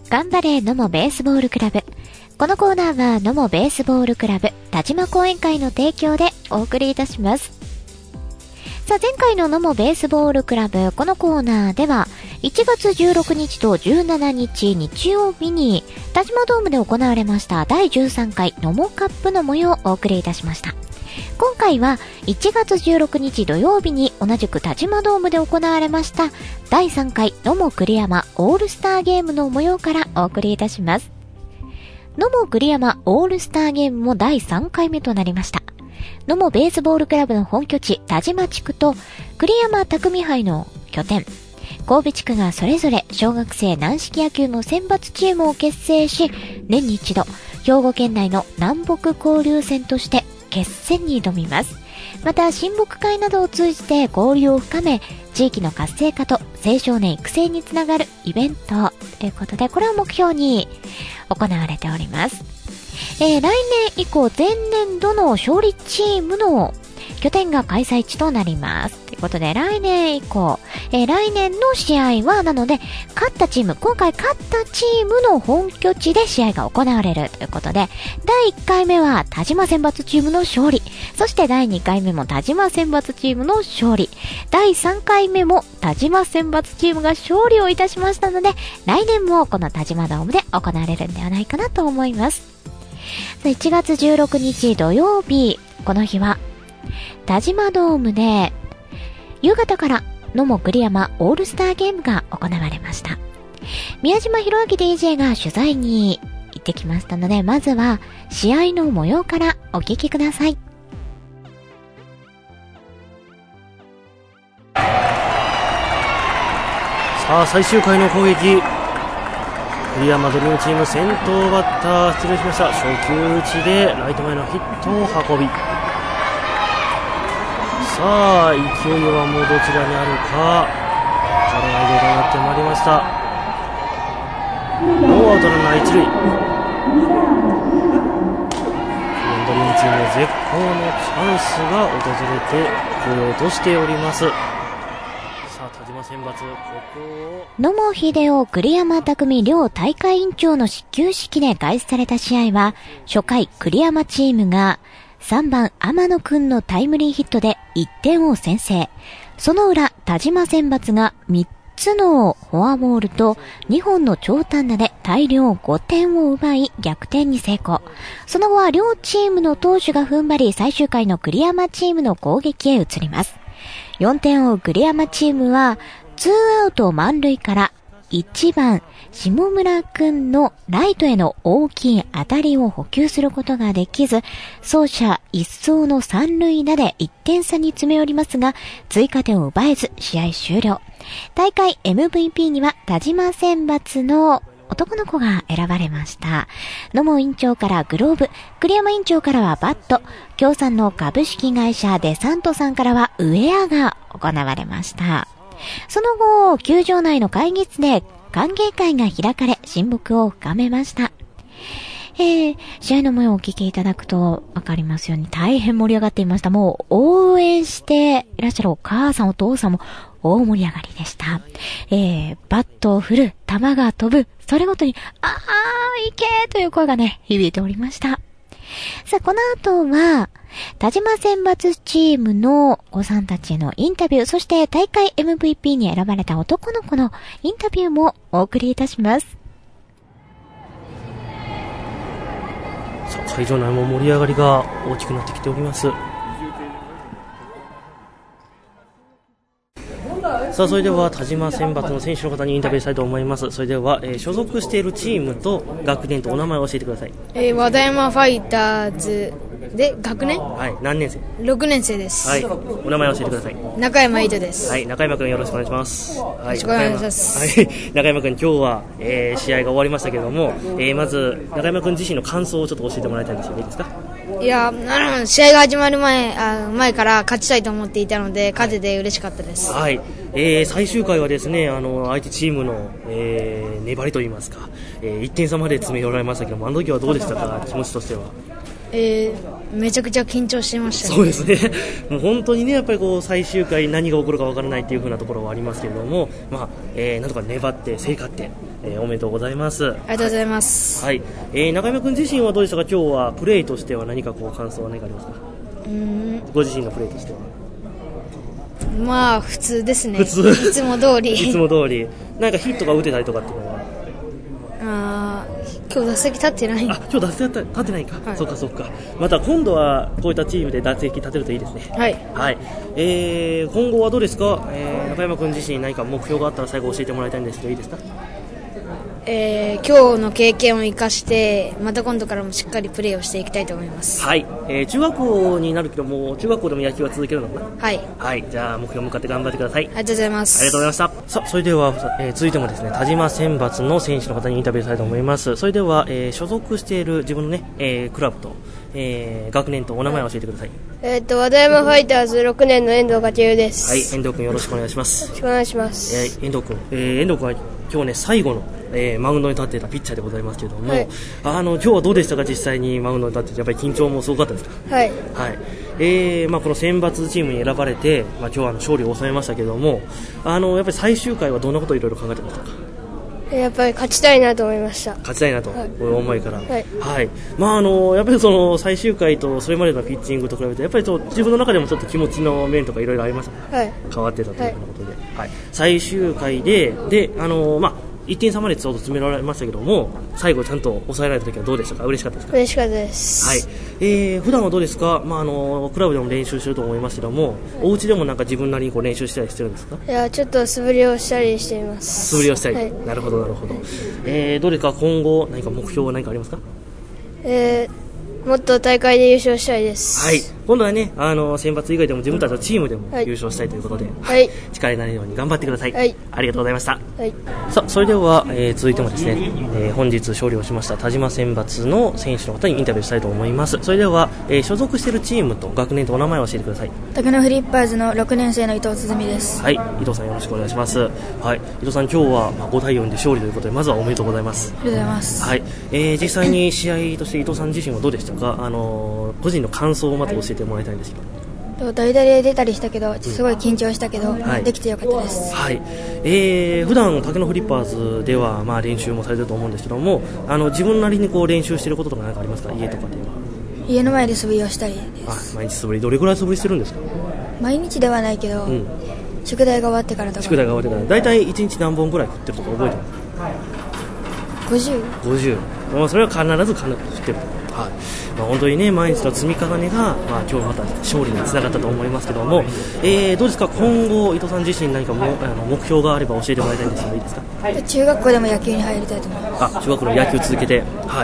頑張れ野茂ベースボールクラブ。このコーナーは野茂ベースボールクラブ田島講演会の提供でお送りいたします。さあ、前回の野茂ベースボールクラブ、このコーナーでは1月16日と17日日曜日に田島ドームで行われました第13回野茂カップの模様をお送りいたしました。今回は1月16日土曜日に同じく田島ドームで行われました第3回野茂栗山オールスターゲームの模様からお送りいたします。野茂栗山オールスターゲームも第3回目となりました。野茂ベースボールクラブの本拠地田島地区と栗山匠杯の拠点神戸地区がそれぞれ小学生軟式野球の選抜チームを結成し、年に一度兵庫県内の南北交流戦として決戦に挑みます。また親睦会などを通じて交流を深め、地域の活性化と青少年育成につながるイベントということで、これを目標に行われております。来年以降前年度の勝利チームの拠点が開催地となります。ということで来年以降、来年の試合はなので勝ったチーム、今回勝ったチームの本拠地で試合が行われるということで、第1回目は田島選抜チームの勝利、そして第2回目も田島選抜チームの勝利、第3回目も田島選抜チームが勝利をいたしましたので、来年もこの田島ドームで行われるんではないかなと思います。1月16日土曜日、この日は田島ドームで夕方から野茂栗山オールスターゲームが行われました。宮島博明 DJ が取材に行ってきましたので、まずは試合の模様からお聞きください。 さあ、最終回の攻撃、栗山ドリームチーム先頭バッター失礼しました。初球打ちでライト前のヒットを運び、さあ勢いはもうどちらにあるか。課題でとなってまいりました。ノーアウトランナー一塁、ドリームチーム絶好のチャンスが訪れてこようとしております。さあ、田島選抜、ここを野茂英雄栗山匠両大会委員長の始球式で開始された試合は、初回栗山チームが3番天野くんのタイムリーヒットで1点を先制。その裏、田島選抜が3つのフォアボールと2本の長短打で大量5点を奪い逆転に成功。その後は両チームの投手が踏ん張り、最終回の栗山チームの攻撃へ移ります。4点を追う栗山チームは2アウト満塁から1番下村くんのライトへの大きい当たりを捕球することができず、走者一掃の三塁打で1点差に詰め寄りますが、追加点を奪えず試合終了。大会 MVP には田島選抜の男の子が選ばれました。野茂委員長からグローブ、栗山委員長からはバット、協賛の株式会社デサントさんからはウェアが行われました。その後、球場内の会議室で歓迎会が開かれ、親睦を深めました。試合の模様をお聞きいただくとわかりますように、大変盛り上がっていました。もう応援していらっしゃるお母さんお父さんも大盛り上がりでした。バットを振る、球が飛ぶ、それごとに行けーという声がね、響いておりました。さあ、この後は田島選抜チームのお子さんたちへのインタビュー、そして大会 MVP に選ばれた男の子のインタビューもお送りいたします。 さあ、会場内も盛り上がりが大きくなってきております。さあ、それでは田島選抜の選手の方にインタビューしたいと思います。それでは、所属しているチームと学年とお名前を教えてください。 和田山ファイターズで学年、 はい、何年生 ？6年生です。 はい、お名前を教えてください。 中山伊斗です。 はい、中山くんよろしくお願いします。はい、 よろしくお願いします。 はい、中山くん、今日は、試合が終わりましたけれども、まず中山くん自身の感想をちょっと教えてもらいたいんですよね。いいですか？ いや、試合が始まる前から勝ちたいと思っていたので、勝てて嬉しかったです。 はい、最終回はですね、相手チームの、粘りといいますか、1点差まで詰め寄られましたけども、あの時はどうでしたか、気持ちとしては。 めちゃくちゃ緊張してましたね。 そうですねもう本当にねやっぱりこう最終回何が起こるか分からないっていう風なところはありますけれども、なんとか粘って競り勝って、おめでとうございます。 ありがとうございます。 はい、中山君自身はどうでしたか？今日はプレーとしては何かこう感想は何かありますか？ご自身のプレーとしては。 まあ普通ですね。 普通いつも通りいつも通りなんかヒットが打てたりとかっていうのは。 今日打席立ってない。 今日打席立ってないか、 はい、 そっかまた今度はこういったチームで打席立てるといいですね。 はい、 今後はどうですか？中山君自身何か目標があったら最後教えてもらいたいんですけどいいですか？ 今日の経験を生かしてまた今度からもしっかりプレーをしていきたいと思います。 はい、中学校になるけども中学校でも野球は続けるのかな？はい、じゃあ目標向かって頑張ってください。 ありがとうございます。 ありがとうございました。さあそれでは、続いてもですね田島選抜の選手の方にインタビューしたいと思います。それでは、所属している自分のね、クラブと、学年とお名前を教えてください。 和田山ファイターズ6年の遠藤勝です。 はい、遠藤君よろしくお願いします。 よろしくお願いします。 遠藤君、は今日ね最後の、マウンドに立っていたピッチャーでございますけれども、 はい、 今日はどうでしたか？実際にマウンドに立ってやっぱり緊張もすごかったですか？ はい、 この選抜チームに選ばれて、今日は勝利を収めましたけれども、やっぱり最終回はどんなことをいろいろ考えてましたか？ やっぱり勝ちたいなと思いました。 勝ちたいなと、 はい、 思いから、 はいはい、やっぱりその最終回とそれまでのピッチングと比べてやっぱり自分の中でもちょっと気持ちの面とかいろいろありました、 はい、 変わってたというようなことで、はい最終回で1点差までちょうど詰められましたけども最後ちゃんと抑えられた時はどうでしたか？嬉しかったですか？ 嬉しかったです。 はい、普段はどうですか？クラブでも練習してると思いますけども、お家でもなんか自分なりにこう練習したりしてるんですか？ いやちょっと素振りをしたりしています。 素振りをしたり、 はい、 なるほど、どうですか？今後何か目標は何かありますか？ もっと大会で優勝したいです。 はい、今度はね選抜以外でも自分たちのチームでも優勝したいということで、 はい、 力になるように頑張ってください。 はい、 ありがとうございました。 はい、 さあそれでは、続いてもですね、本日勝利をしました田島選抜の選手の方にインタビューしたいと思います。それでは、所属しているチームと学年とお名前を教えてください。 竹野フリッパーズの6年生の伊藤鼓です。 はい、伊藤さんよろしくお願いします。はい、伊藤さん今日は5対4で勝利ということでまずはおめでとうございます。 ありがとうございます。 はい、実際に試合として伊藤さん自身はどうでしたか？個人の感想をまず教えてもらいたいんですけど。 代打で出たりしたけどすごい緊張したけど、 はい、 できてよかったです。 はい、普段竹野フリッパーズでは練習もされてると思うんですけども自分なりにこう練習していることとか何かありますか？家とかでは。 家の前で素振りをしたりです。 毎日素振りどれくらい素振りしてるんですか？ 毎日ではないけど、宿題が終わってからとか。 宿題が終わってからだいたい1日何本ぐらい振ってるとか覚えてますか？50、それは必ず振ってる。はい、本当にね毎日の積み重ねが、今日また勝利につながったと思いますけども、どうですか？今後伊藤さん自身何か目標があれば教えてもらいたいんですけどいいですか？ 中学校でも野球に入りたいと思います。 中学校の野球続けて、はい、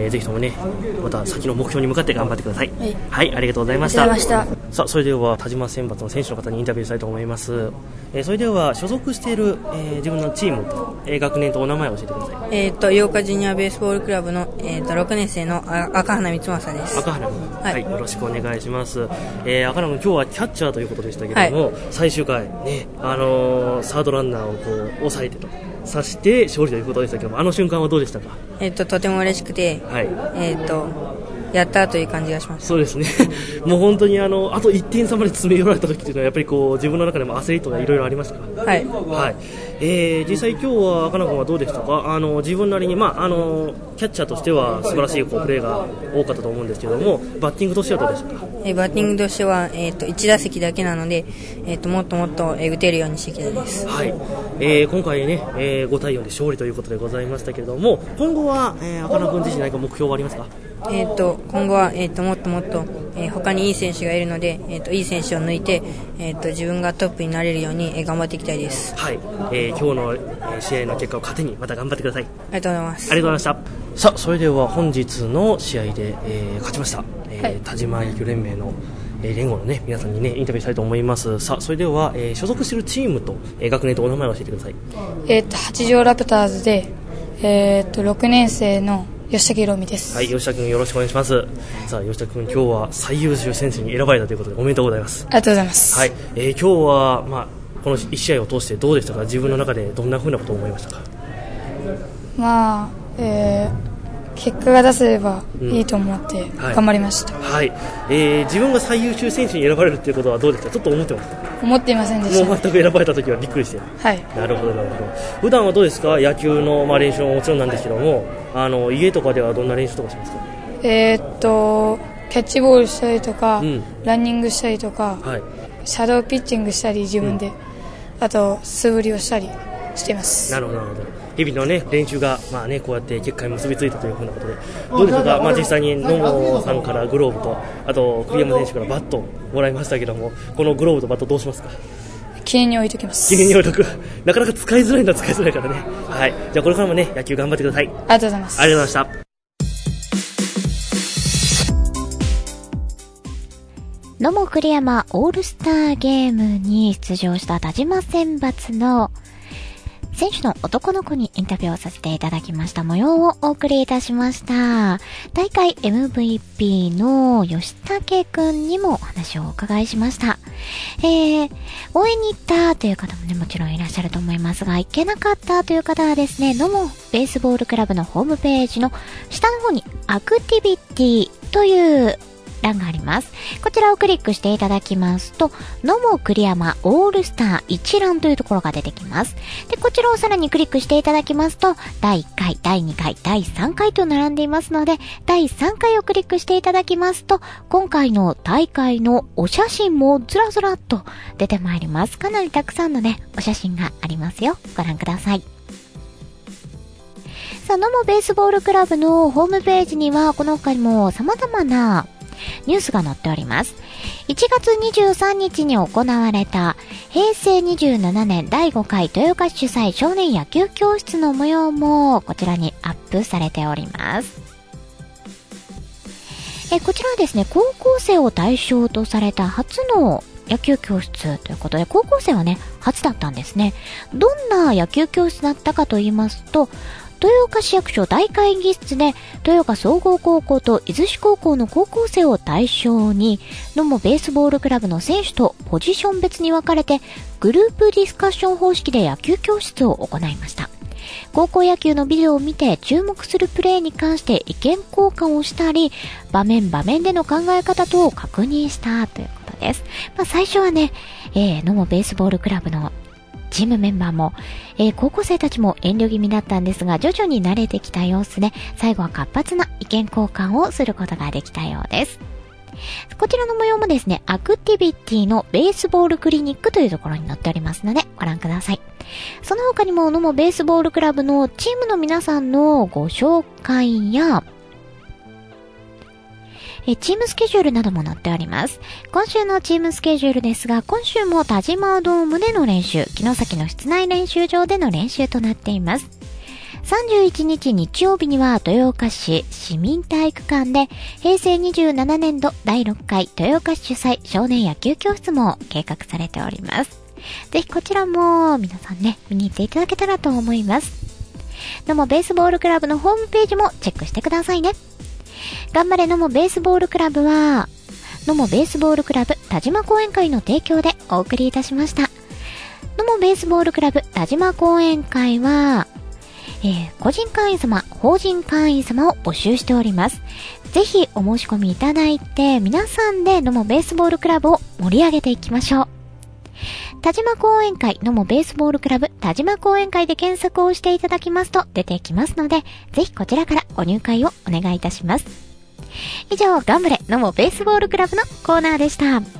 ぜひともねまた先の目標に向かって頑張ってください。はい、ありがとうございました。さあそれでは田島選抜の選手の方にインタビューしたいと思います。それでは所属している、自分のチームと、学年とお名前を教えてください。 八日ジュニアベースボールクラブの、6年生の赤花光正です。 赤花君、はい、よろしくお願いします。赤花君今日はキャッチャーということでしたけれども、最終回ねサードランナーをこう抑えてと刺して勝利ということでしたけども瞬間はどうでしたか？ とても嬉しくて、やったという感じがします。 そうですねもう本当にあと1点差まで詰め寄られた時というのはやっぱりこう自分の中でも焦りとかいろいろありましたか？はい、実際今日は赤野君はどうでしたか？自分なりに、キャッチャーとしては素晴らしいプレーが多かったと思うんですけどもバッティングとしてはどうでしたか？ バッティングとしては、1打席だけなので、もっともっと、打てるようにしていきたいです。 はい、今回ね、5対4で勝利ということでございましたけれども今後は、赤野君自身何か目標はありますか？ 今後は、もっともっと、他にいい選手がいるので、いい選手を抜いて、自分がトップになれるように、頑張っていきたいです。 はい、今日の、試合の結果を糧にまた頑張ってください。 ありがとうございます。 ありがとうございました。さあそれでは本日の試合で、勝ちました、田島野球連盟の連合のね皆さんにねインタビューしたいと思います。さあそれでは、所属しているチームと、学年とお名前を教えてください。 八丈ラプターズで、6年生の吉田宏美です。 はい、吉田君よろしくお願いします。さあ吉田君今日は最優秀選手に選ばれたということでおめでとうございます。 ありがとうございます。 はい、今日はこの1試合を通してどうでしたか？自分の中でどんな風なことを思いましたか？ 緊結果が出せればいいと思って頑張りました。 はい。自分が最優秀選手に選ばれるっていうことはどうですか？ちょっと思ってました？ 思っていませんでした。 もう全く選ばれた時はびっくりして。 はい。 なるほどなるほど。普段はどうですか？野球の練習ももちろんなんですけども、家とかではどんな練習とかしますか？ キャッチボールしたりとか、ランニングしたりとか、シャドーピッチングしたり自分で、あと素振りをしたりしています。 なるほどなるほど。日々のね練習がこうやって結果に結びついたというふうなことで、どうでしょうか？実際に野茂さんからグローブと、あと栗山選手からバットもらいましたけども、このグローブとバットどうしますか？ 記念に置いときます。 記念に置いとく。なかなか使いづらいのは使いづらいからね。はい。じゃあこれからもね野球頑張ってください。ありがとうございます。 ありがとうございました。 野茂栗山オールスターゲームに出場した田島選抜の選手の男の子にインタビューをさせていただきました模様をお送りいたしました。大会 MVP の吉武くんにもお話をお伺いしました。応援に行ったという方もね、もちろんいらっしゃると思いますが、行けなかったという方はですね、野茂ベースボールクラブのホームページの下の方にアクティビティという欄があります。こちらをクリックしていただきますと、野茂栗山オールスター一覧というところが出てきます。で、こちらをさらにクリックしていただきますと、第1回、第2回、第3回と並んでいますので、第3回をクリックしていただきますと、今回の大会のお写真もずらずらっと出てまいります。かなりたくさんのね、お写真がありますよ。ご覧ください。さあ、野茂ベースボールクラブのホームページには、この他にも様々なニュースが載っております。1月23日に行われた平成27年第5回豊岡市主催少年野球教室の模様もこちらにアップされております。こちらはですね、高校生を対象とされた初の野球教室ということで、高校生はね、初だったんですね。どんな野球教室だったかと言いますと、豊岡市役所大会議室で豊岡総合高校と伊豆市高校の高校生を対象に野茂ベースボールクラブの選手とポジション別に分かれてグループディスカッション方式で野球教室を行いました。高校野球のビデオを見て注目するプレーに関して意見交換をしたり、場面での考え方等を確認したということです。最初はね、野茂ベースボールクラブのチームメンバーも、高校生たちも遠慮気味だったんですが、徐々に慣れてきた様子で、最後は活発な意見交換をすることができたようです。こちらの模様もですね、アクティビティのベースボールクリニックというところに載っておりますので、ご覧ください。その他にも、野茂ベースボールクラブのチームの皆さんのご紹介や、チームスケジュールなども載っております。今週のチームスケジュールですが、今週も田島ドームでの練習、城崎の室内練習場での練習となっています。31日日曜日には豊岡市市民体育館で平成27年度第6回豊岡市主催少年野球教室も計画されております。ぜひこちらも皆さんね、見に行っていただけたらと思います。野茂ベースボールクラブのホームページもチェックしてくださいね。頑張れ野茂ベースボールクラブは、野茂ベースボールクラブ田島講演会の提供でお送りいたしました。野茂ベースボールクラブ田島講演会は、個人会員様、法人会員様を募集しております。ぜひお申し込みいただいて、皆さんで野茂ベースボールクラブを盛り上げていきましょう。田島講演会野茂ベースボールクラブ田島講演会で検索をしていただきますと出てきますので、ぜひこちらからご入会をお願いいたします。以上、頑張れ野茂ベースボールクラブのコーナーでした。